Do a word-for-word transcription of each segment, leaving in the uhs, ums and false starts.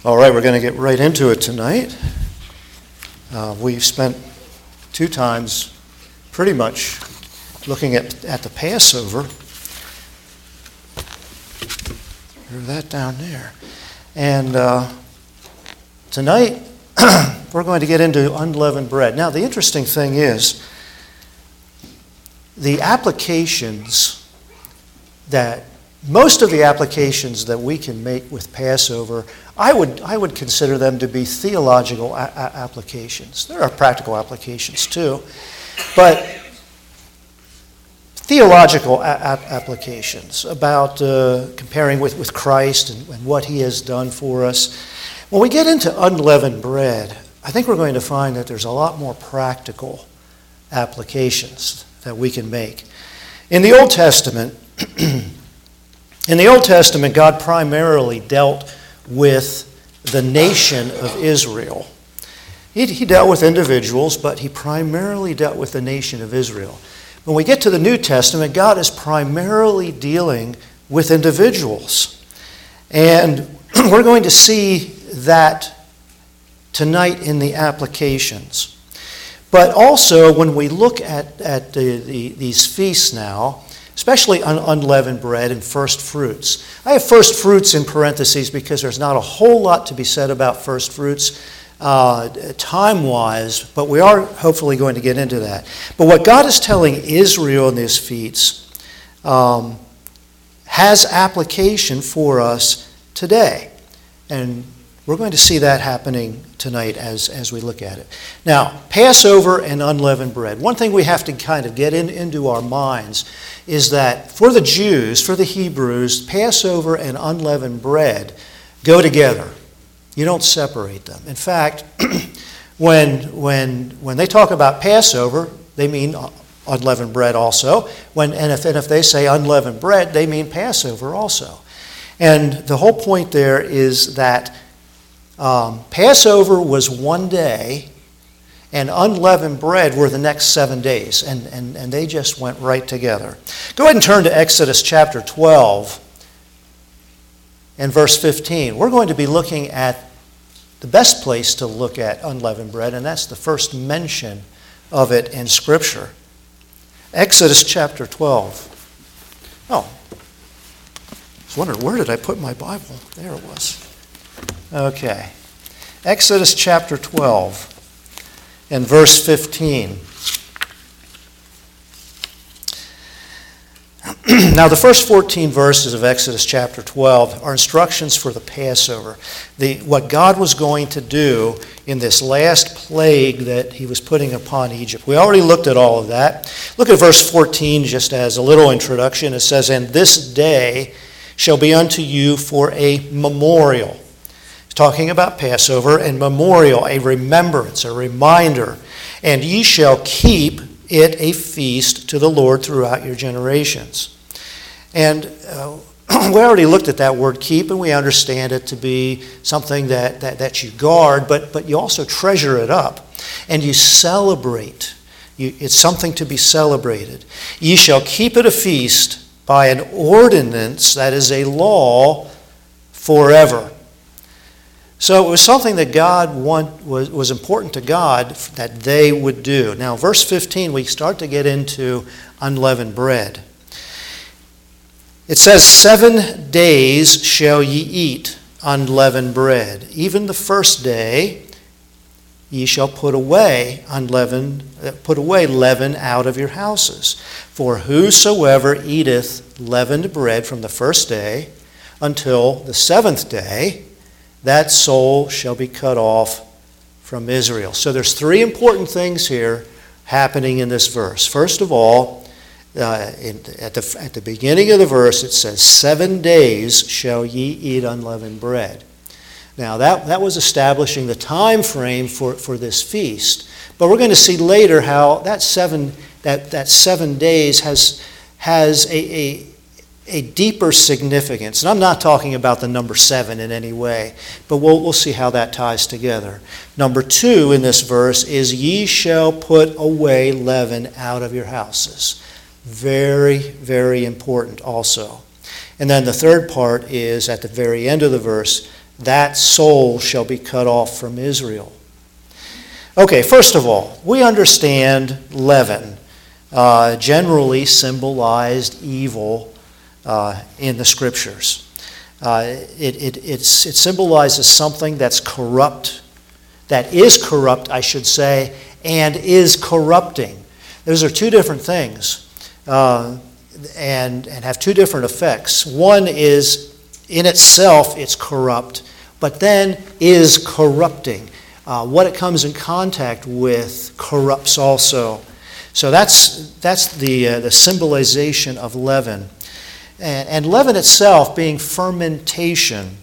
All right, we're going to get right into it tonight. Uh, we've spent two times pretty much looking at, at the Passover. Throw that down there. And uh, tonight, we're going to get into unleavened bread. Now, the interesting thing is, the applications that, most of the applications that we can make with Passover, I would I would consider them to be theological a- a- applications. There are practical applications too, but theological a- a- applications about uh, comparing with, with Christ and, and what He has done for us. When we get into unleavened bread, I think we're going to find that there's a lot more practical applications that we can make. In the Old Testament, in the Old Testament, God primarily dealt with the nation of Israel. He, he dealt with individuals, but he primarily dealt with the nation of Israel. When we get to the New Testament, God is primarily dealing with individuals. And we're going to see that tonight in the applications. But also, when we look at, at the, the, these feasts now, especially un- unleavened bread and first fruits. I have first fruits in parentheses because there's not a whole lot to be said about first fruits uh, time-wise, but we are hopefully going to get into that. But what God is telling Israel in these feasts um, has application for us today. And we're going to see that happening tonight as, as we look at it. Now, Passover and unleavened bread. One thing we have to kind of get in, into our minds is that for the Jews, for the Hebrews, Passover and unleavened bread go together. You don't separate them. In fact, when, when, when they talk about Passover, they mean unleavened bread also. When, and, if, and if they say unleavened bread, they mean Passover also. And the whole point there is that Um, Passover was one day, and unleavened bread were the next seven days, and, and, and they just went right together. Go ahead and turn to Exodus chapter twelve and verse fifteen. We're going to be looking at the best place to look at unleavened bread, and that's the first mention of it in Scripture. Exodus chapter twelve. Oh, I was wondering, where did I put my Bible? There it was. Okay. Exodus chapter twelve and verse fifteen. Now, the first fourteen verses of Exodus chapter twelve are instructions for the Passover. The, what God was going to do in this last plague that he was putting upon Egypt. We already looked at all of that. Look at verse fourteen just as a little introduction. It says, "And this day shall be unto you for a memorial." Talking about Passover and memorial, a remembrance, a reminder. "And ye shall keep it a feast to the Lord throughout your generations." And uh, we already looked at that word keep, and we understand it to be something that, that, that you guard, but, but you also treasure it up. And you celebrate. You, it's something to be celebrated. "Ye shall keep it a feast by an ordinance," that is a law, "forever." So it was something that God want, was, was important to God that they would do. Now, verse fifteen, we start to get into unleavened bread. It says, "Seven days shall ye eat unleavened bread. Even the first day ye shall put away unleavened, put away leaven out of your houses. For whosoever eateth leavened bread from the first day until the seventh day, that soul shall be cut off from Israel." So there's three important things here happening in this verse. First of all, uh, in, at, the, at the beginning of the verse, it says, "Seven days shall ye eat unleavened bread." Now, that, that was establishing the time frame for, for this feast. But we're going to see later how that seven, that, that seven days has, has a... a a deeper significance. And I'm not talking about the number seven in any way, but we'll, we'll see how that ties together. Number two in this verse is, "Ye shall put away leaven out of your houses." Very, very important also. And then the third part is at the very end of the verse, that soul shall be cut off from Israel. Okay, first of all, we understand leaven uh, generally symbolized evil uh, in the Scriptures. Uh, it, it, it's, it symbolizes something that's corrupt, that is corrupt, I should say, and is corrupting. Those are two different things uh, and, and have two different effects. One is, in itself, it's corrupt, but then is corrupting. Uh, what it comes in contact with corrupts also. So that's that's the uh, the symbolization of leaven, and, and leaven itself being fermentation.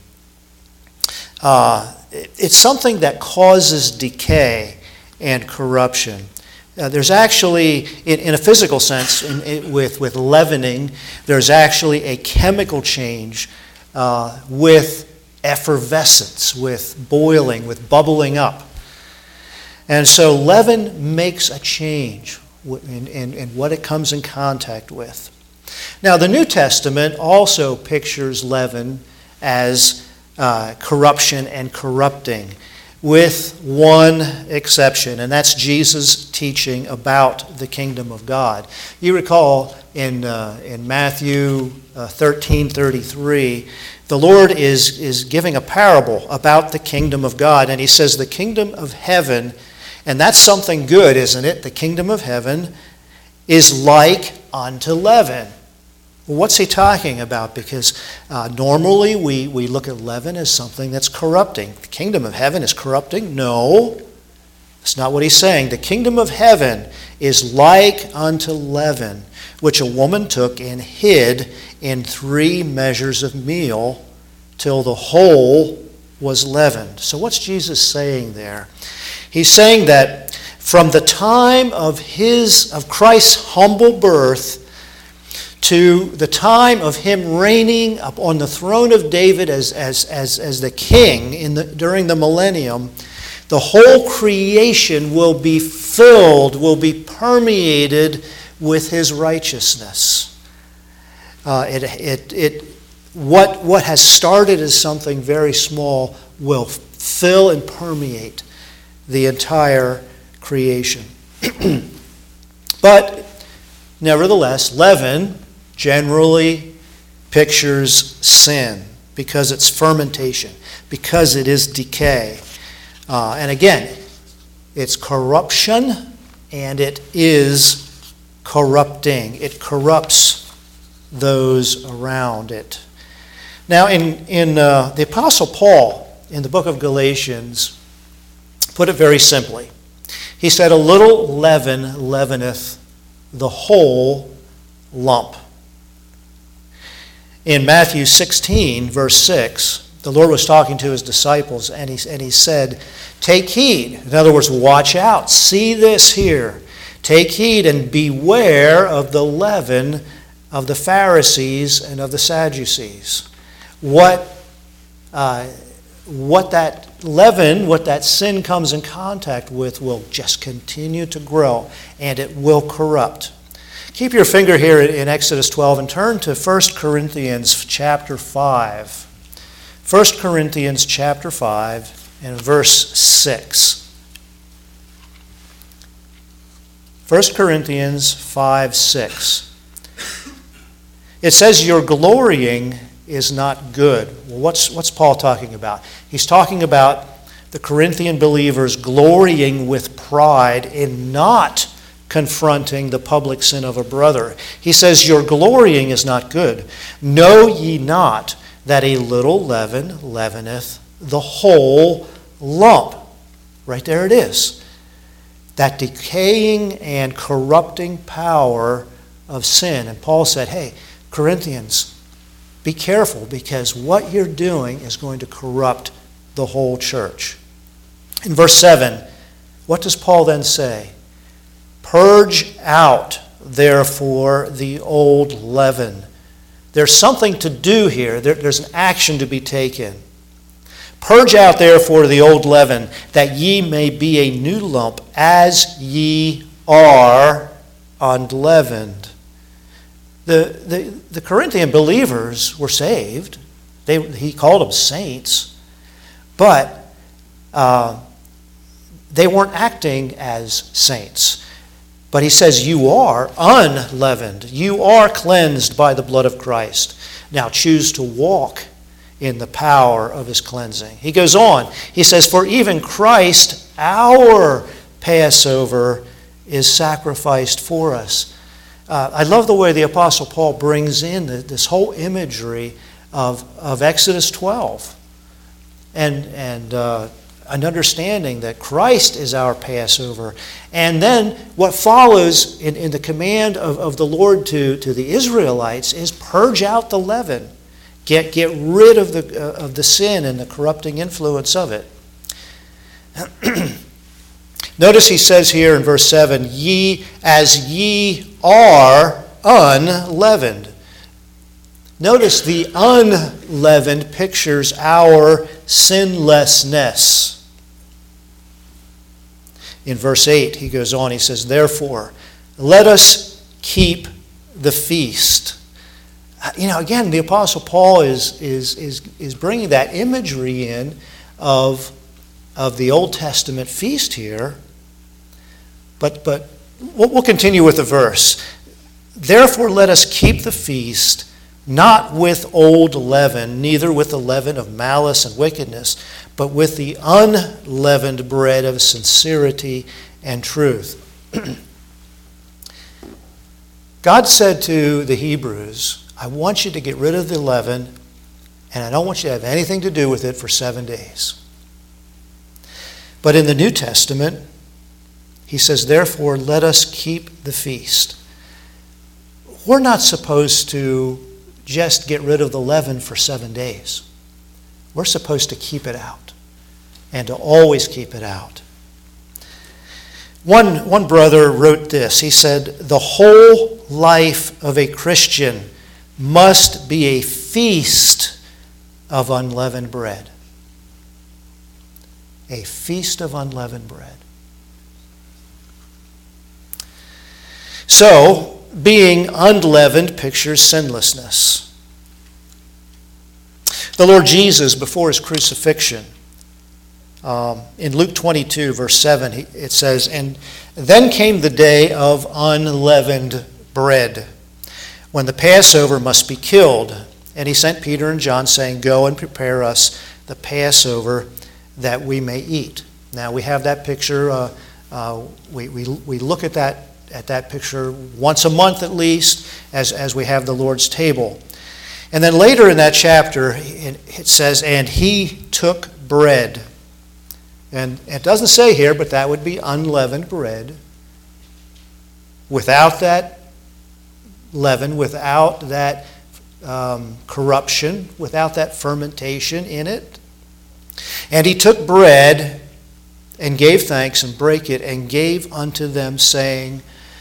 Uh, it, it's something that causes decay and corruption. Uh, there's actually, in, in a physical sense, in, in, with with leavening, there's actually a chemical change uh, with effervescence, with boiling, with bubbling up. And so leaven makes a change in, in, in what it comes in contact with. Now, the New Testament also pictures leaven as uh, corruption and corrupting, with one exception, and that's Jesus' teaching about the kingdom of God. You recall in, uh, in Matthew uh, thirteen thirty-three, the Lord is, is giving a parable about the kingdom of God, and he says the kingdom of heaven, and that's something good, isn't it? The kingdom of heaven is like unto leaven. Well, what's he talking about? Because uh, normally we, we look at leaven as something that's corrupting. The kingdom of heaven is corrupting? No, that's not what he's saying. The kingdom of heaven is like unto leaven, which a woman took and hid in three measures of meal till the whole was leavened. So what's Jesus saying there? He's saying that from the time of his of Christ's humble birth to the time of him reigning up on the throne of David as, as, as, as the king in the, during the millennium, the whole creation will be filled, will be permeated with his righteousness. Uh, it, it, it, what, what has started as something very small will fill and permeate the entire creation. But nevertheless, leaven generally pictures sin because it's fermentation, because it is decay. Uh, and again, it's corruption and it is corrupting. It corrupts those around it. Now, in, in uh, the Apostle Paul, in the book of Galatians, put it very simply. He said, a little leaven leaveneth the whole lump. In Matthew sixteen, verse six, the Lord was talking to his disciples, and he, and he said, take heed. In other words, watch out. See this here. Take heed and beware of the leaven of the Pharisees and of the Sadducees. What, uh, what that leaven, what that sin comes in contact with will just continue to grow, and it will corrupt. Keep your finger here in Exodus twelve and turn to First Corinthians chapter five. First Corinthians chapter five and verse six. First Corinthians five six. It says, your glorying is not good. Well, what's, what's Paul talking about? He's talking about the Corinthian believers glorying with pride in not confronting the public sin of a brother. He says, your glorying is not good. Know ye not that a little leaven leaveneth the whole lump? Right there it is. That decaying and corrupting power of sin. And Paul said, hey, Corinthians, be careful, because what you're doing is going to corrupt the whole church. In verse seven, what does Paul then say? Purge out, therefore, the old leaven. There's something to do here. There, there's an action to be taken. Purge out, therefore, the old leaven, that ye may be a new lump, as ye are unleavened. The, the, the Corinthian believers were saved. They, he called them saints. But uh, they weren't acting as saints. But he says, you are unleavened. You are cleansed by the blood of Christ. Now choose to walk in the power of his cleansing. He goes on. He says, for even Christ, our Passover, is sacrificed for us. Uh, I love the way the Apostle Paul brings in the, this whole imagery of, of Exodus twelve. And, and uh, an understanding that Christ is our Passover. And then what follows in, in the command of, of the Lord to, to the Israelites is purge out the leaven. Get, get rid of the, uh, of the sin and the corrupting influence of it. Notice he says here in verse seven, ye as ye are unleavened. Notice the unleavened pictures our sinlessness. In verse eight, he goes on, he says, therefore, let us keep the feast. You know, again, the Apostle Paul is, is, is, is bringing that imagery in of, of the Old Testament feast here. But, but we'll, we'll continue with the verse. Therefore, let us keep the feast, not with old leaven, neither with the leaven of malice and wickedness, but with the unleavened bread of sincerity and truth. God said to the Hebrews, I want you to get rid of the leaven, and I don't want you to have anything to do with it for seven days. But in the New Testament, he says, therefore, let us keep the feast. We're not supposed to just get rid of the leaven for seven days. We're supposed to keep it out and to always keep it out. One, one brother wrote this. He said, the whole life of a Christian must be a feast of unleavened bread. A feast of unleavened bread. So, being unleavened pictures sinlessness. The Lord Jesus, before his crucifixion, um, in Luke twenty-two, verse seven, it says, and then came the day of unleavened bread, when the Passover must be killed. And he sent Peter and John, saying, go and prepare us the Passover that we may eat. Now, we have that picture. Uh, uh, we, we, we look at that at that picture once a month at least, as, as we have the Lord's table. And then later in that chapter, it says, and he took bread. And it doesn't say here, but that would be unleavened bread. Without that leaven, without that um, corruption, without that fermentation in it. And he took bread and gave thanks and brake it and gave unto them, saying,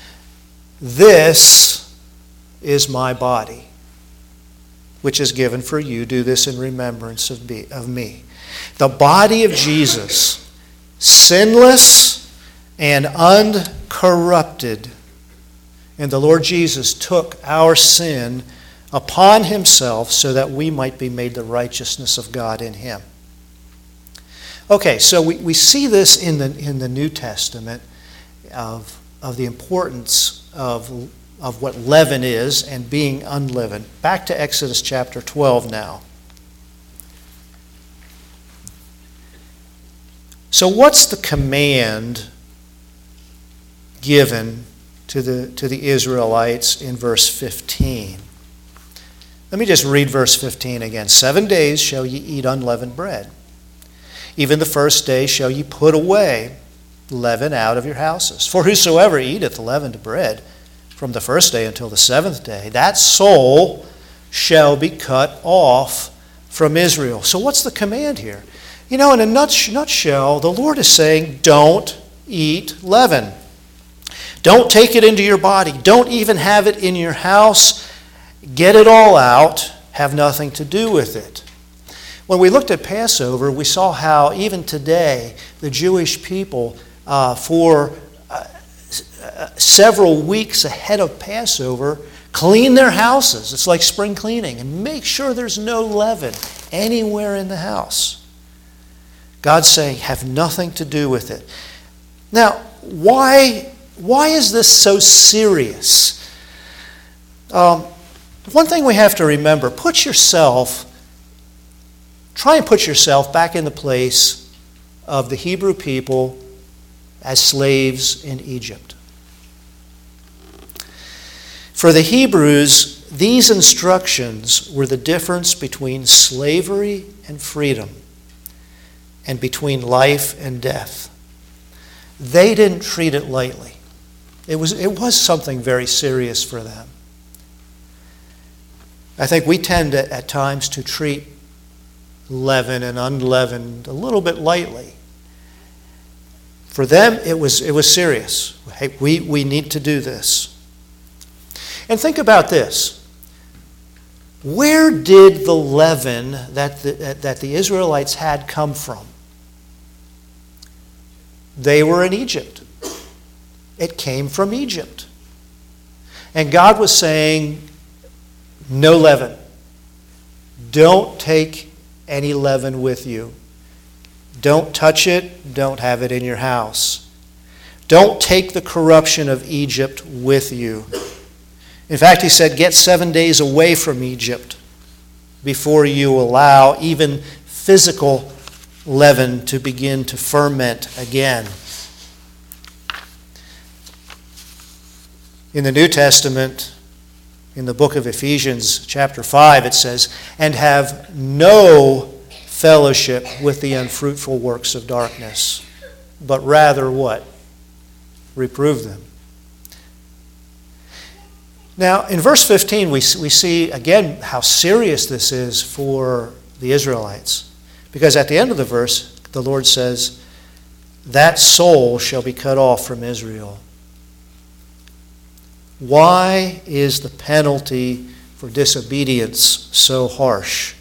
this is my body, which is given for you. Do this in remembrance of me. The body of Jesus, sinless and uncorrupted. And the Lord Jesus took our sin upon himself so that we might be made the righteousness of God in him. Okay, so we, we see this in the in the New Testament of, of the importance of, of what leaven is and being unleavened. Back to Exodus chapter twelve now. So what's the command given to the, to the Israelites in verse fifteen? Let me just read verse fifteen again. Seven days shall ye eat unleavened bread. Even the first day shall ye put away leaven out of your houses. For whosoever eateth leavened bread from the first day until the seventh day, that soul shall be cut off from Israel. So what's the command here? You know, in a nutshell, the Lord is saying, don't eat leaven. Don't take it into your body. Don't even have it in your house. Get it all out. Have nothing to do with it. When we looked at Passover, we saw how even today the Jewish people, uh, for uh, several weeks ahead of Passover, clean their houses. It's like spring cleaning, and make sure there's no leaven anywhere in the house. God's saying, have nothing to do with it. Now, why, why is this so serious? Um, one thing we have to remember, put yourself, try and put yourself back in the place of the Hebrew people as slaves in Egypt. For the Hebrews, these instructions were the difference between slavery and freedom, and between life and death. They didn't treat it lightly. It was, it was something very serious for them. I think we tend to, at times to treat leaven and unleavened a little bit lightly. For them, it was, it was serious. Hey, we, we need to do this. And think about this. Where did the leaven that the, that the Israelites had come from? They were in Egypt. It came from Egypt. And God was saying, no leaven. Don't take any leaven with you. Don't touch it. Don't have it in your house. Don't take the corruption of Egypt with you. In fact, he said, get seven days away from Egypt before you allow even physical leaven to begin to ferment again. In the New Testament, in the book of Ephesians, chapter five, it says, and have no fellowship with the unfruitful works of darkness, but rather what? Reprove them. Now, in verse fifteen, we, we see again how serious this is for the Israelites. Because at the end of the verse, the Lord says, that soul shall be cut off from Israel. Why is the penalty for disobedience so harsh?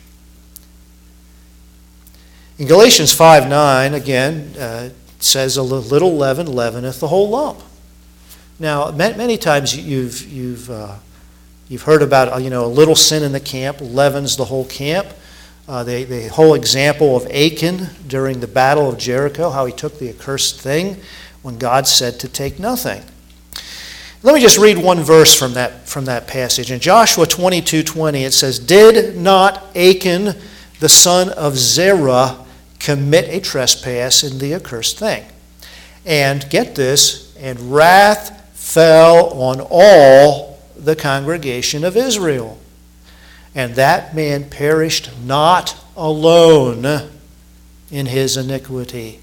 In Galatians five nine, again, uh, it says, a little leaven leaveneth the whole lump. Now, many times you've, you've, uh, you've heard about, you know, a little sin in the camp leavens the whole camp. Uh, the, the whole example of Achan during the battle of Jericho, how he took the accursed thing when God said to take nothing. Let me just read one verse from that, from that passage. In Joshua twenty-two twenty, it says, did not Achan, the son of Zerah, commit a trespass in the accursed thing? And get this, and wrath fell on all the congregation of Israel. And that man perished not alone in his iniquity.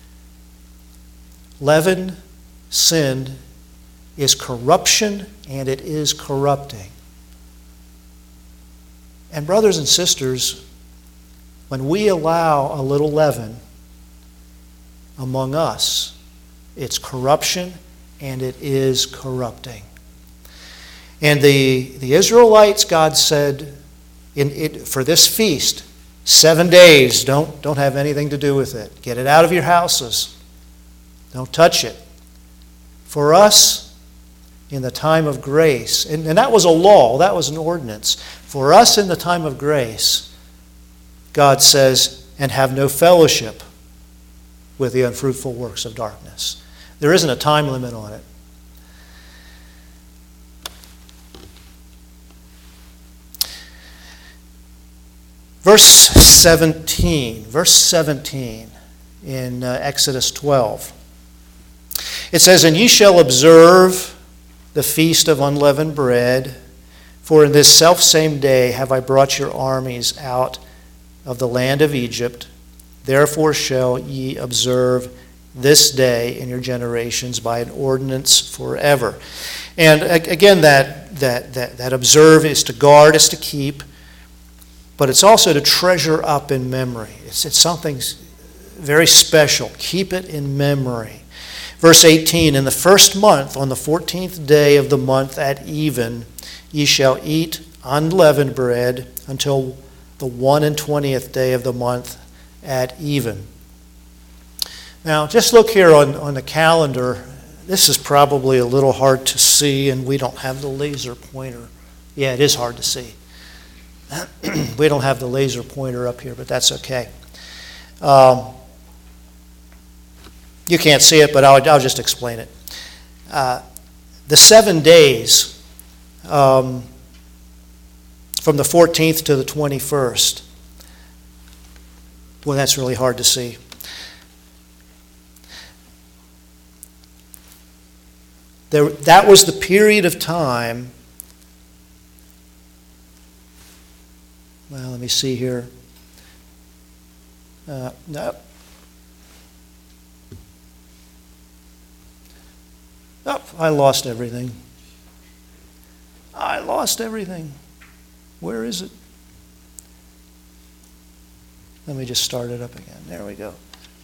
Leaven, sin, is corruption, and it is corrupting. And brothers and sisters, when we allow a little leaven among us, it's corruption, and it is corrupting. And the, the Israelites, God said, in it, for this feast, seven days, don't, don't have anything to do with it. Get it out of your houses. Don't touch it. For us, in the time of grace, and, and that was a law, that was an ordinance. For us in the time of grace, God says, and have no fellowship with the unfruitful works of darkness. There isn't a time limit on it. Verse seventeen, verse seventeen in uh, Exodus twelve. It says, and ye shall observe the feast of unleavened bread, for in this selfsame day have I brought your armies out of the land of Egypt. Therefore shall ye observe this day in your generations by an ordinance forever. And again, that, that, that, that observe is to guard, is to keep, but it's also to treasure up in memory. It's, it's something very special. Keep it in memory. Verse eighteen, in the first month, on the fourteenth day of the month at even, ye shall eat unleavened bread until the one and twentieth day of the month at even. Now, just look here on, on the calendar. This is probably a little hard to see, and we don't have the laser pointer. Yeah, it is hard to see. We don't have the laser pointer up here, but that's okay. Um, You can't see it, but I'll, I'll just explain it. Uh, the seven days um, from the fourteenth to the twenty-first. Well, that's really hard to see. There, that was the period of time. Well, let me see here. Uh, no. Oh, I lost everything. I lost everything. Where is it? Let me just start it up again. There we go.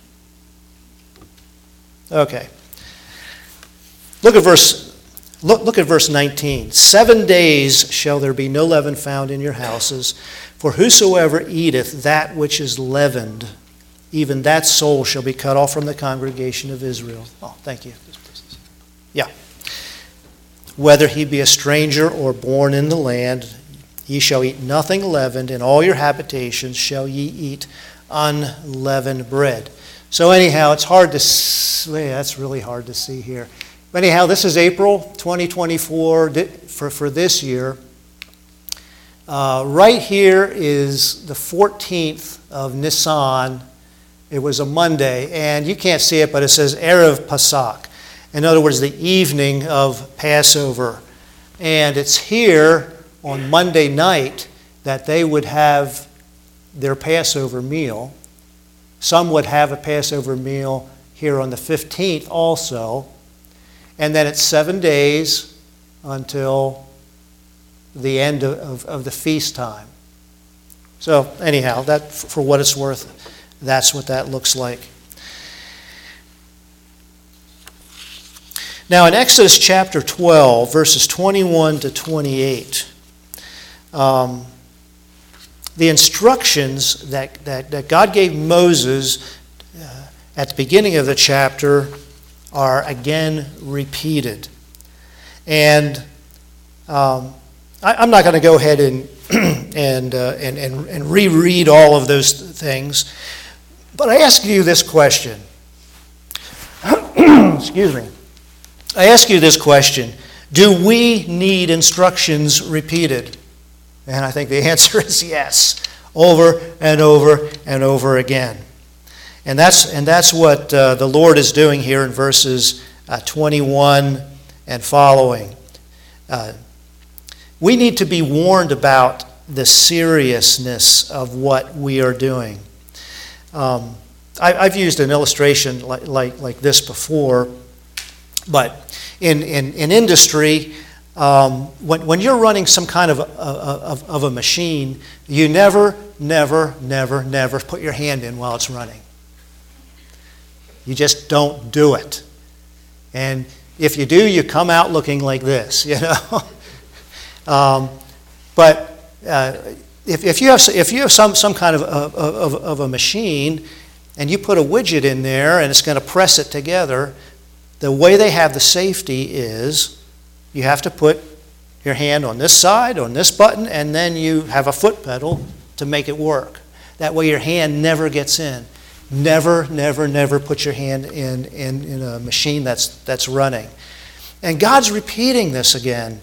Okay. Look at verse look, look at verse nineteen. Seven days shall there be no leaven found in your houses, for whosoever eateth that which is leavened, even that soul shall be cut off from the congregation of Israel. Oh, thank you. Yeah. Whether he be a stranger or born in the land, ye shall eat nothing leavened. In all your habitations shall ye eat unleavened bread. So anyhow, it's hard to see. That's really hard to see here. But anyhow, this is April twenty twenty-four for, for this year. Uh, right here is the fourteenth of Nisan. It was a Monday, and you can't see it, but it says Erev Pasach. In other words, the evening of Passover. And it's here on Monday night that they would have their Passover meal. Some would have a Passover meal here on the fifteenth also. And then it's seven days until the end of, of, of the feast time. So anyhow, that for what it's worth, that's what that looks like. Now in Exodus chapter twelve, verses twenty-one to twenty-eight, um, the instructions that, that, that God gave Moses uh, at the beginning of the chapter are again repeated. And um, I, I'm not going to go ahead and and, uh, and and and reread all of those things, but I ask you this question. Excuse me. I ask you this question: do we need instructions repeated? And I think the answer is yes, over and over and over again. And that's and that's what uh, the Lord is doing here in verses uh, twenty-one and following. Uh, we need to be warned about the seriousness of what we are doing. Um, I, I've used an illustration like, like, like this before, but in, in, in industry, um, when, when you're running some kind of, of, of a machine, you never, never, never, never put your hand in while it's running. You just don't do it. And if you do, you come out looking like this, you know. um, but uh, if, if you have if you have some, some kind of, of, of, of a machine and you put a widget in there and it's going to press it together, the way they have the safety is you have to put your hand on this side, on this button, and then you have a foot pedal to make it work. That way your hand never gets in. Never, never, never put your hand in, in, in a machine that's, that's running. And God's repeating this again.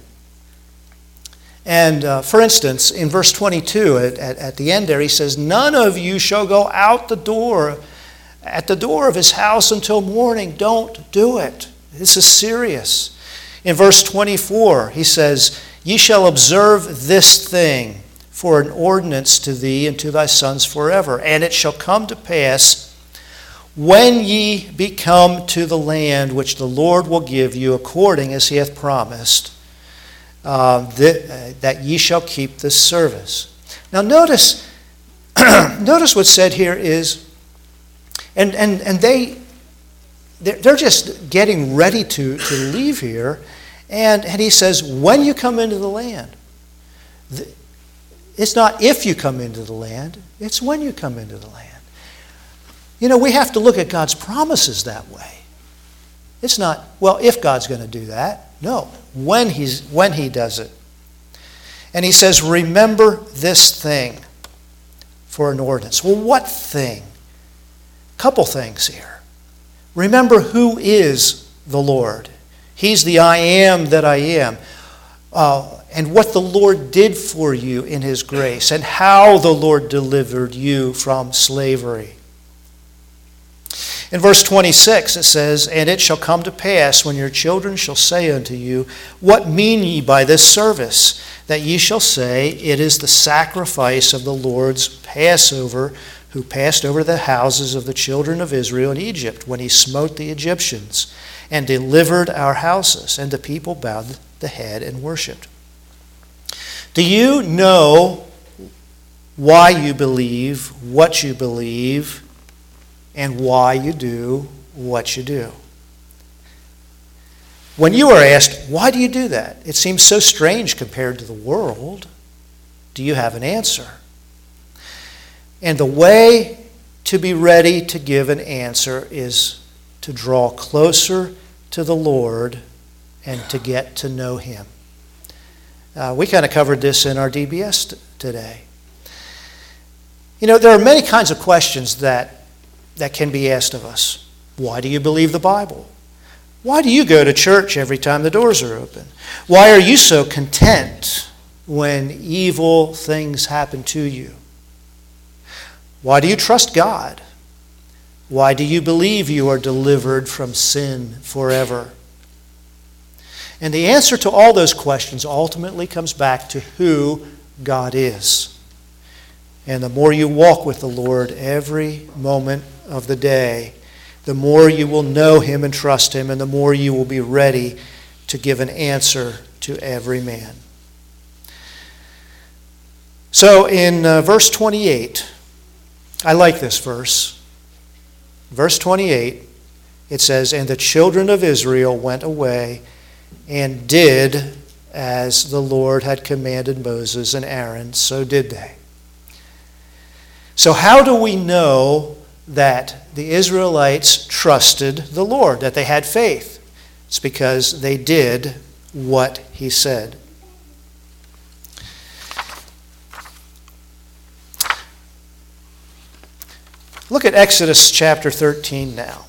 And uh, for instance, in verse twenty-two, at, at, at the end there, he says, none of you shall go out the door, at the door of his house until morning. Don't do it. This is serious. In verse twenty-four, he says, ye shall observe this thing for an ordinance to thee and to thy sons forever. And it shall come to pass, when ye be come to the land which the Lord will give you, according as he hath promised, uh, that, uh, that ye shall keep this service. Now notice, notice what's said here is, and and and they, they're, they're just getting ready to, to leave here, and, and he says, when you come into the land. The, It's not if you come into the land, it's when you come into the land. You know, we have to look at God's promises that way. It's not, well, if God's going to do that. No, when he's when he does it. And he says, remember this thing for an ordinance. Well, what thing? A couple things here. Remember who is the Lord. He's the I am that I am. Uh, and what the Lord did for you in his grace, and how the Lord delivered you from slavery. In verse twenty-six it says, "And it shall come to pass, when your children shall say unto you, What mean ye by this service? That ye shall say, It is the sacrifice of the Lord's Passover, who passed over the houses of the children of Israel in Egypt, when he smote the Egyptians, and delivered our houses. And the people bowed the head and worshipped." Do you know why you believe what you believe, and why you do what you do? When you are asked, why do you do that? It seems so strange compared to the world. Do you have an answer? And the way to be ready to give an answer is to draw closer to the Lord and to get to know him. Uh, we kind of covered this in our D B S t- today. You know, there are many kinds of questions that, that can be asked of us. Why do you believe the Bible? Why do you go to church every time the doors are open? Why are you so content when evil things happen to you? Why do you trust God? Why do you believe you are delivered from sin forever? And the answer to all those questions ultimately comes back to who God is. And the more you walk with the Lord every moment of the day, the more you will know him and trust him, and the more you will be ready to give an answer to every man. So in uh, verse twenty-eight, I like this verse. Verse twenty-eight, it says, "And the children of Israel went away and did as the Lord had commanded Moses and Aaron, so did they." So how do we know that the Israelites trusted the Lord, that they had faith? It's because they did what he said. Look at Exodus chapter thirteen now.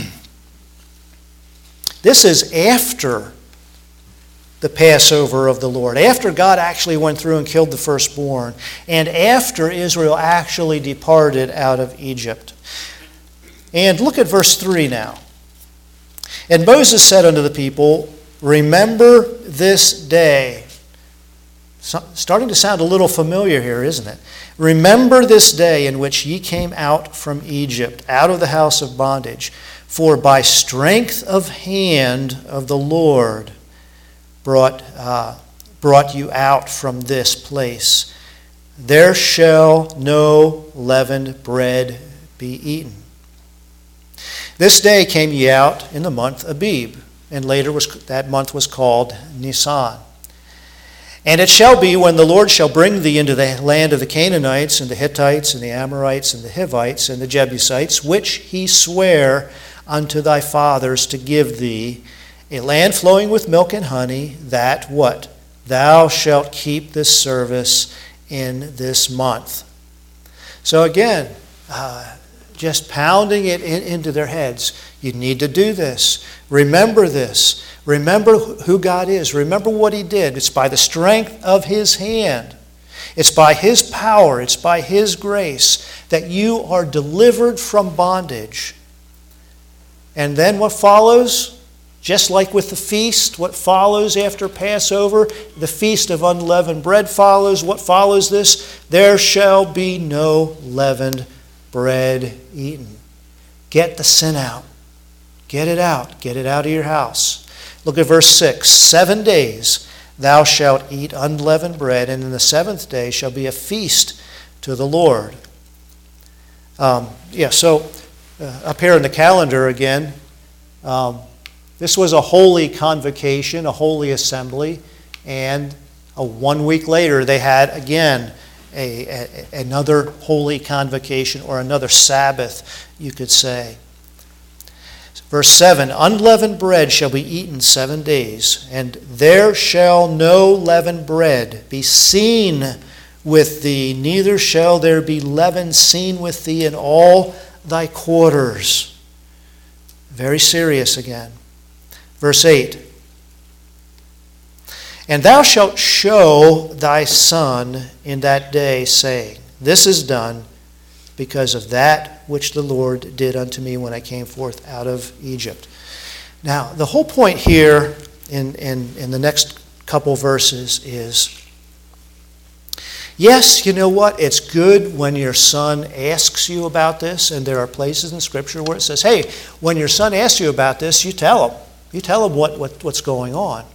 This is after the Passover of the Lord, after God actually went through and killed the firstborn, and after Israel actually departed out of Egypt. And look at verse three now. "And Moses said unto the people, Remember this day." So, starting to sound a little familiar here, isn't it? "Remember this day in which ye came out from Egypt, out of the house of bondage. For by strength of hand of the Lord brought, uh, brought you out from this place. There shall no leavened bread be eaten. This day came ye out in the month Abib, and later was that month was called Nisan. And it shall be, when the Lord shall bring thee into the land of the Canaanites, and the Hittites, and the Amorites, and the Hivites, and the Jebusites, which he sware unto thy fathers to give thee, a land flowing with milk and honey, that" what? "Thou shalt keep this service in this month." So again, uh, just pounding it in, into their heads. You need to do this. Remember this. Remember who God is. Remember what he did. It's by the strength of his hand. It's by his power. It's by his grace that you are delivered from bondage. And then what follows? Just like with the feast, what follows after Passover, the feast of unleavened bread follows. What follows this? There shall be no leavened bread eaten. Get the sin out. Get it out. Get it out of your house. Look at verse six. "Seven days thou shalt eat unleavened bread, and in the seventh day shall be a feast to the Lord." Um, yeah, so uh, up here in the calendar again, um, this was a holy convocation, a holy assembly, and a one week later they had again a, a, another holy convocation, or another Sabbath, you could say. Verse seven, "Unleavened bread shall be eaten seven days, and there shall no leavened bread be seen with thee, neither shall there be leaven seen with thee in all thy quarters." Very serious again. Verse eight. And thou shalt show thy son in that day, saying, This is done because of that which the Lord did unto me when I came forth out of Egypt. Now, the whole point here in, in, in the next couple verses is, yes, you know what? It's good when your son asks you about this, and there are places in Scripture where it says, hey, when your son asks you about this, you tell him. You tell him what, what, what's going on.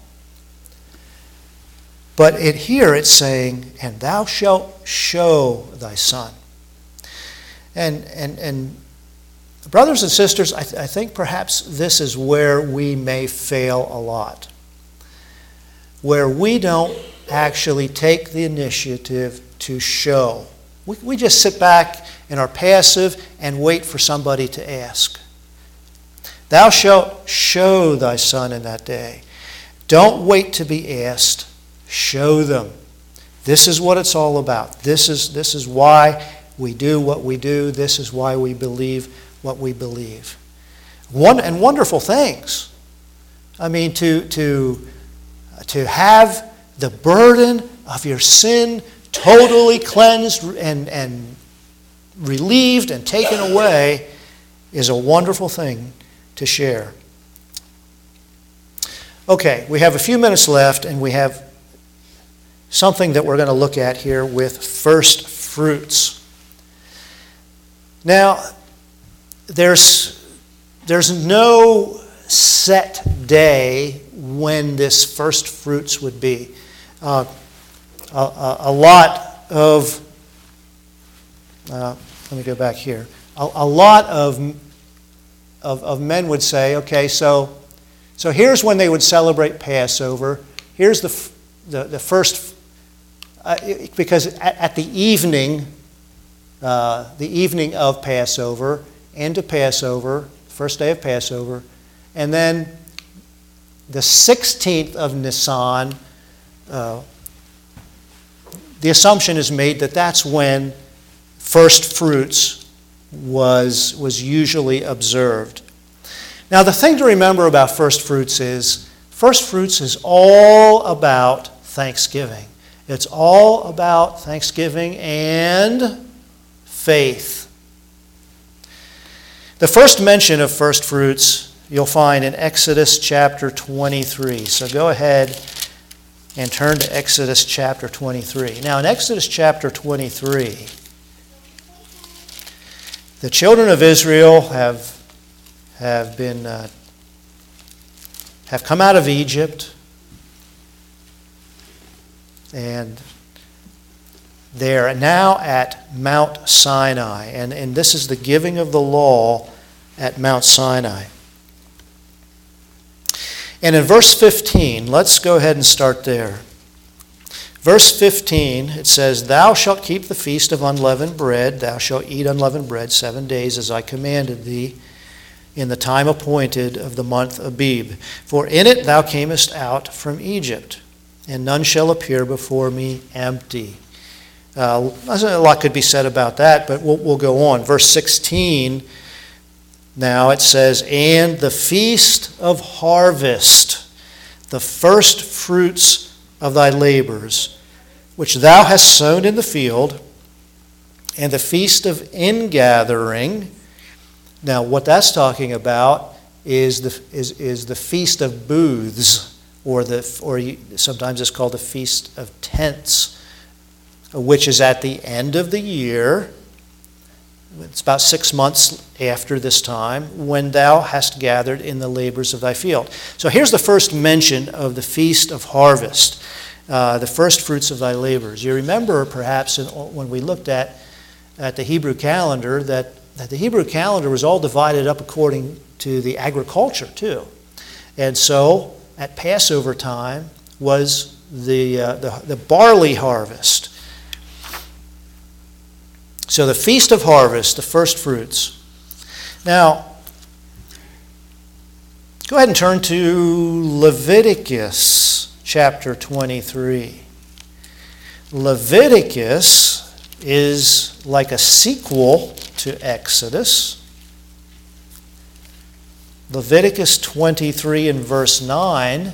But it, here it's saying, and thou shalt show thy son. And, and, and brothers and sisters, I, th- I think perhaps this is where we may fail a lot. Where we don't actually take the initiative to show. We, we just sit back and are passive and wait for somebody to ask. Thou shalt show thy son in that day. Don't wait to be asked. Show them. This is what it's all about. This is, this is why we do what we do. This is why we believe what we believe. One, and wonderful things. I mean, to, to, to have the burden of your sin totally cleansed and, and relieved and taken away is a wonderful thing to share. Okay, we have a few minutes left, and we have something that we're going to look at here with first fruits. Now, there's, there's no set day when this first fruits would be. Uh, a, a lot of, uh, let me go back here. A, a lot of, of, of men would say, okay, so, so here's when they would celebrate Passover. Here's the, the, the first Uh, because at, at the evening, uh, the evening of Passover, end of Passover, first day of Passover, and then the sixteenth of Nisan, uh, the assumption is made that that's when first fruits was, was usually observed. Now, the thing to remember about first fruits is, first fruits is all about Thanksgiving. It's all about Thanksgiving and faith. The first mention of first fruits you'll find in Exodus chapter twenty-three. So go ahead and turn to Exodus chapter twenty-three. Now in Exodus chapter twenty-three, the children of Israel have, have been uh, have come out of Egypt. And they're now at Mount Sinai. And, and this is the giving of the law at Mount Sinai. And in verse fifteen, let's go ahead and start there. Verse fifteen, it says, Thou shalt keep the feast of unleavened bread. Thou shalt eat unleavened bread seven days as I commanded thee in the time appointed of the month Abib. For in it thou camest out from Egypt. And none shall appear before me empty. Uh, a lot could be said about that, but we'll, we'll go on. Verse sixteen, now it says, And the feast of harvest, the first fruits of thy labors, which thou hast sown in the field, and the feast of ingathering. Now, what that's talking about is the, is, is the feast of booths. Or the, or sometimes it's called the Feast of Tents, which is at the end of the year. It's about six months after this time, when thou hast gathered in the labors of thy field. So here's the first mention of the Feast of Harvest, uh, the first fruits of thy labors. You remember, perhaps, in, when we looked at, at the Hebrew calendar, that, that the Hebrew calendar was all divided up according to the agriculture, too. And so at Passover time was the, uh, the, the barley harvest. So the Feast of Harvest, the first fruits. Now, go ahead and turn to Leviticus chapter twenty-three. Leviticus is like a sequel to Exodus. Leviticus twenty-three and verse nine.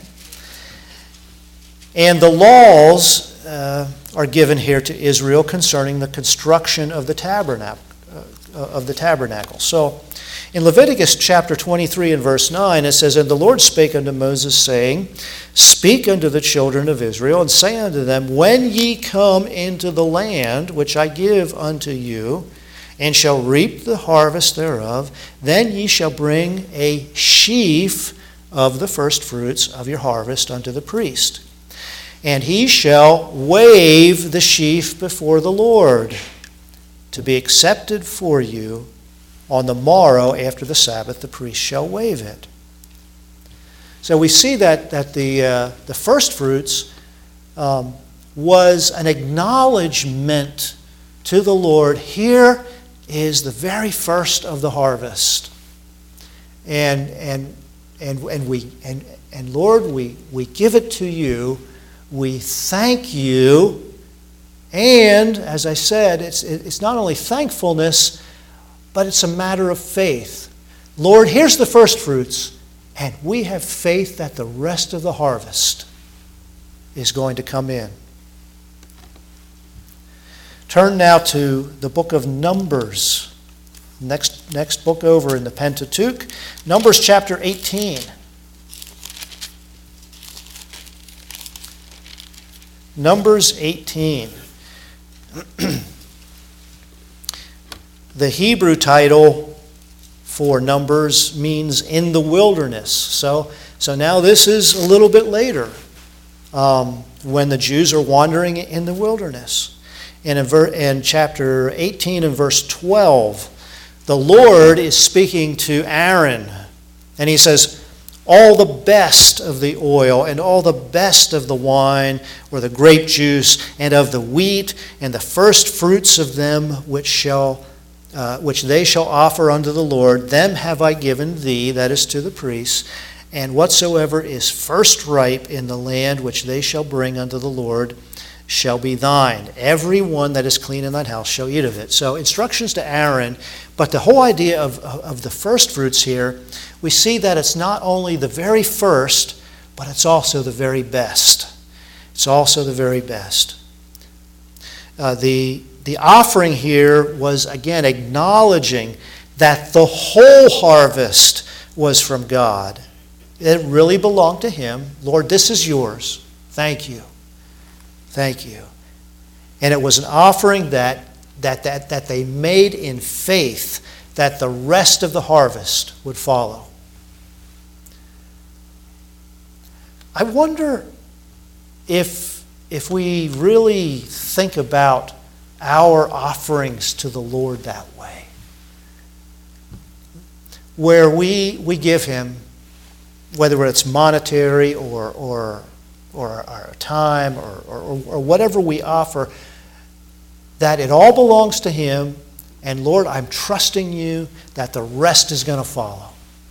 And the laws uh, are given here to Israel concerning the construction of the tabernacle. Uh, of the tabernacle. So, in Leviticus chapter twenty-three and verse nine, it says, And the Lord spake unto Moses, saying, Speak unto the children of Israel, and say unto them, When ye come into the land which I give unto you, and shall reap the harvest thereof, then ye shall bring a sheaf of the firstfruits of your harvest unto the priest. And he shall wave the sheaf before the Lord, to be accepted for you. On the morrow after the Sabbath, the priest shall wave it. So we see that, that the, uh, the first fruits um, was an acknowledgement to the Lord. Here is the very first of the harvest. And, and, and, and, we, and, and Lord, we, we give it to you. We thank you. And, as I said, it's, it's not only thankfulness, but it's a matter of faith. Lord, here's the first fruits, and we have faith that the rest of the harvest is going to come in. Turn now to the book of Numbers. Next, next book over in the Pentateuch. Numbers chapter eighteen. Numbers eighteen. The Hebrew title for Numbers means in the wilderness. So, so now this is a little bit later, um, when the Jews are wandering in the wilderness. And in, ver- in chapter eighteen and verse twelve, the Lord is speaking to Aaron. And he says, all the best of the oil and all the best of the wine or the grape juice and of the wheat and the first fruits of them which shall Uh, which they shall offer unto the Lord, them have I given thee, that is to the priests, and whatsoever is first ripe in the land which they shall bring unto the Lord shall be thine. Every one that is clean in thine house shall eat of it. So instructions to Aaron, but the whole idea of, of the first fruits here, we see that it's not only the very first, but it's also the very best. It's also the very best. Uh, the The offering here was, again, acknowledging that the whole harvest was from God. It really belonged to Him. Lord, this is yours. Thank you. Thank you. And it was an offering that, that, that, that they made in faith that the rest of the harvest would follow. I wonder if, if we really think about our offerings to the Lord that way, where we we give Him, whether it's monetary or or or our time or, or or whatever we offer, that it all belongs to Him, and Lord, I'm trusting you that the rest is going to follow.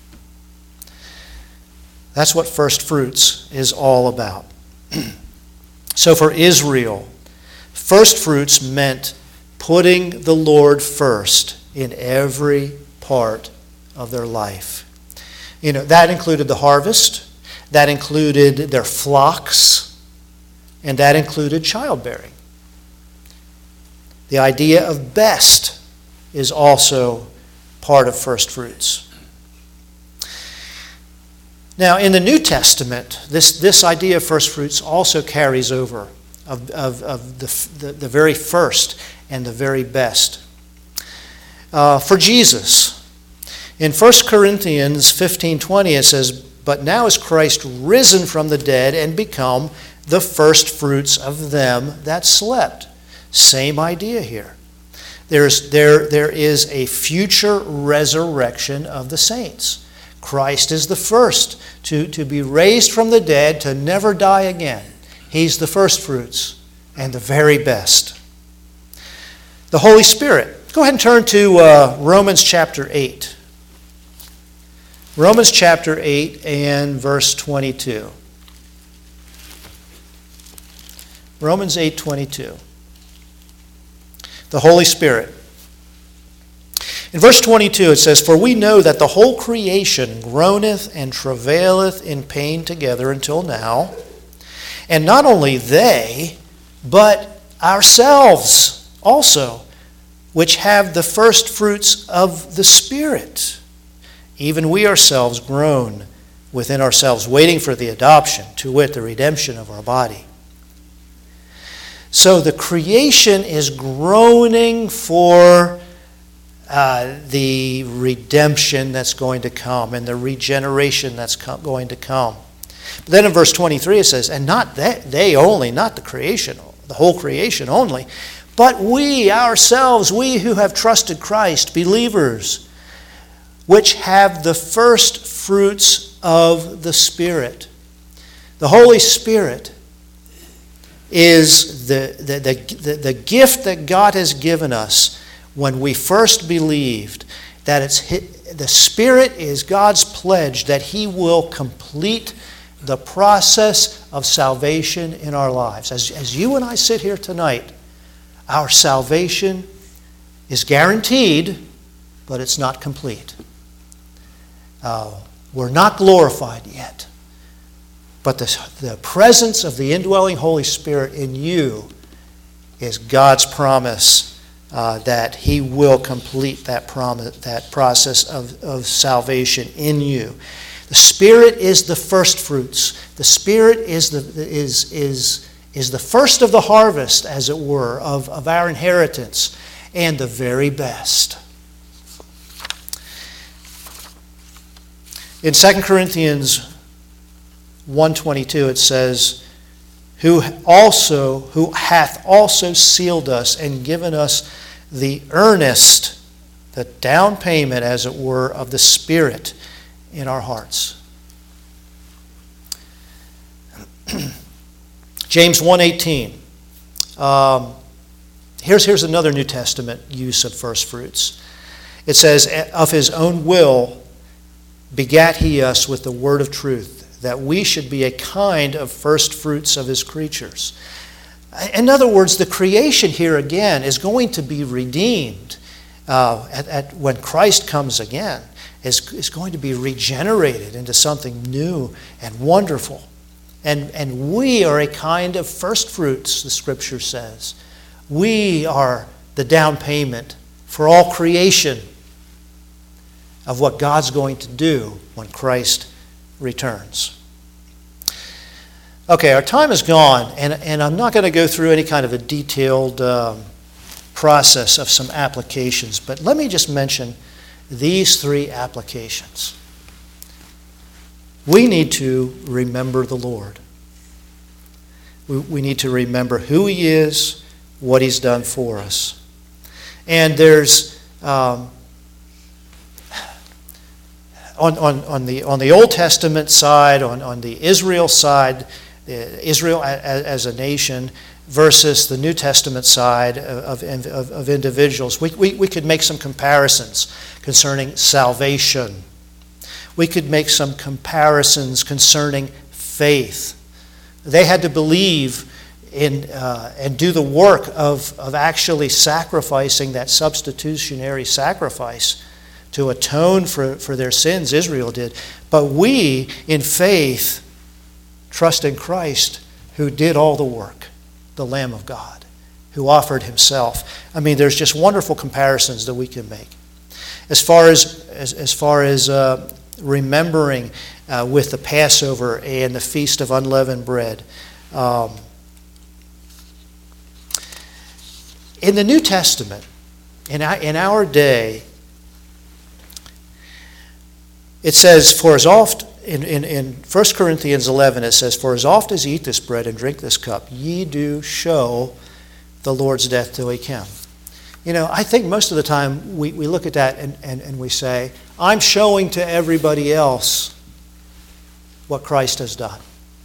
That's what first fruits is all about. So for Israel, first fruits meant putting the Lord first in every part of their life. You know, that included the harvest, that included their flocks, and that included childbearing. The idea of best is also part of first fruits. Now, in the New Testament, this, this idea of first fruits also carries over. Of, of, of the, the, the very first and the very best. Uh, for Jesus, in First Corinthians fifteen twenty, it says, But now is Christ risen from the dead and become the first fruits of them that slept. Same idea here. There's, there, there is a future resurrection of the saints. Christ is the first to, to be raised from the dead, to never die again. He's the first fruits and the very best. The Holy Spirit. Go ahead and turn to uh, Romans chapter eight. Romans chapter eight and verse twenty-two. Romans eight twenty-two. The Holy Spirit. In verse twenty-two it says, "For we know that the whole creation groaneth and travaileth in pain together until now. And not only they, but ourselves also, which have the first fruits of the Spirit. Even we ourselves groan within ourselves, waiting for the adoption, to wit, the redemption of our body." So the creation is groaning for uh, the redemption that's going to come and the regeneration that's com- going to come. But then in verse twenty-three it says, "And not that they only, not the creation, the whole creation only, but we ourselves, we who have trusted Christ, believers, which have the first fruits of the Spirit." The Holy Spirit is the, the, the, the, the gift that God has given us when we first believed. That it's the Spirit is God's pledge that He will complete the process of salvation in our lives. As, as you and I sit here tonight, our salvation is guaranteed, but it's not complete. Uh, we're not glorified yet. But the, the presence of the indwelling Holy Spirit in you is God's promise uh, that He will complete that promise, that process of, of salvation in you. The Spirit is the first fruits. The Spirit is the is is is the first of the harvest, as it were, of, of our inheritance, and the very best. In Second Corinthians one twenty-two it says, who also who hath also sealed us and given us the earnest, the down payment, as it were, of the Spirit in our hearts. James one eighteen. Um, here's, here's another New Testament use of first fruits. It says, "Of His own will begat He us with the word of truth, that we should be a kind of first fruits of His creatures." In other words, the creation here again is going to be redeemed uh, at, at, when Christ comes again. Is, is going to be regenerated into something new and wonderful. And, and we are a kind of first fruits, the Scripture says. We are the down payment for all creation of what God's going to do when Christ returns. Okay, our time is gone, and, and I'm not going to go through any kind of a detailed um, process of some applications, but let me just mention these three applications. We need to remember the Lord. We, we need to remember who He is, what He's done for us. And there's um, on, on, on the on the Old Testament side, on, on the Israel side, Israel as, as a nation, versus the New Testament side of, of, of individuals. We, we, we could make some comparisons concerning salvation. We could make some comparisons concerning faith. They had to believe in uh, and do the work of, of actually sacrificing that substitutionary sacrifice to atone for, for their sins, Israel did. But we, in faith, trust in Christ, who did all the work. The Lamb of God, who offered Himself. I mean, there's just wonderful comparisons that we can make. As far as as, as far as uh, remembering uh, with the Passover and the Feast of Unleavened Bread, um, in the New Testament, in our, in our day, it says, "For as oft." In, in, in First Corinthians eleven, it says, "For as oft as ye eat this bread and drink this cup, ye do show the Lord's death till He come." You know, I think most of the time we, we look at that and, and, and we say, I'm showing to everybody else what Christ has done.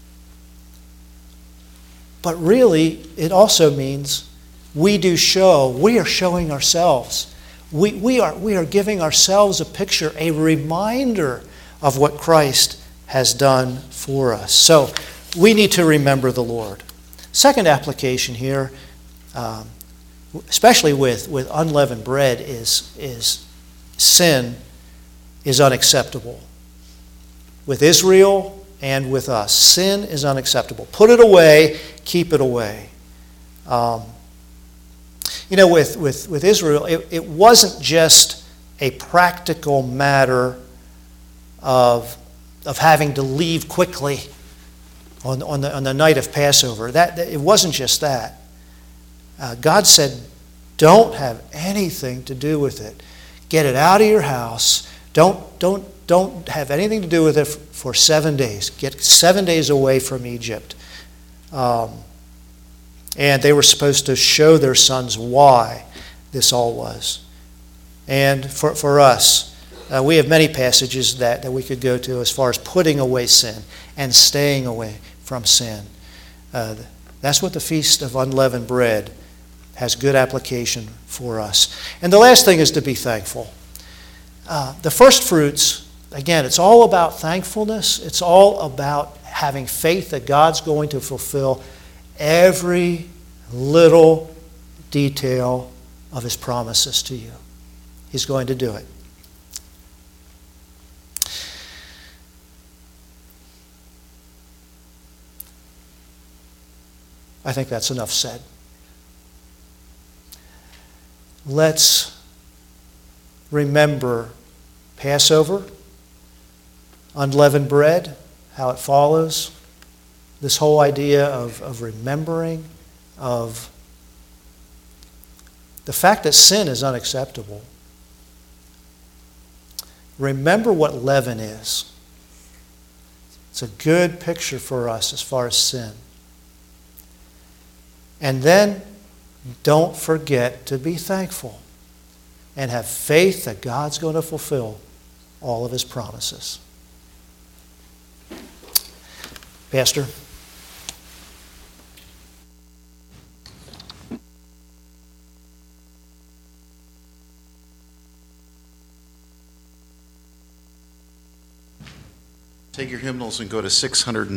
But really, it also means we do show, we are showing ourselves. We, we, are, we are giving ourselves a picture, a reminder of what Christ has done for us. So we need to remember the Lord. Second application here, um, especially with, with unleavened bread, is, is sin is unacceptable. With Israel and with us, sin is unacceptable. Put it away, keep it away. Um, you know, with, with, with Israel, it, it wasn't just a practical matter of, of having to leave quickly on, on, the, on the night of Passover. That, that it wasn't just that. Uh, God said, don't have anything to do with it. Get it out of your house. Don't, don't, don't have anything to do with it for seven days. Get seven days away from Egypt. Um, and they were supposed to show their sons why this all was. And for, for us, uh, we have many passages that, that we could go to as far as putting away sin and staying away from sin. Uh, that's what the Feast of Unleavened Bread has good application for us. And the last thing is to be thankful. Uh, the first fruits, again, it's all about thankfulness. It's all about having faith that God's going to fulfill every little detail of His promises to you. He's going to do it. I think that's enough said. Let's remember Passover, unleavened bread, how it follows, this whole idea of, of remembering, of the fact that sin is unacceptable. Remember what leaven is. It's a good picture for us as far as sin. And then don't forget to be thankful and have faith that God's going to fulfill all of His promises. Pastor? Take your hymnals and go to six hundred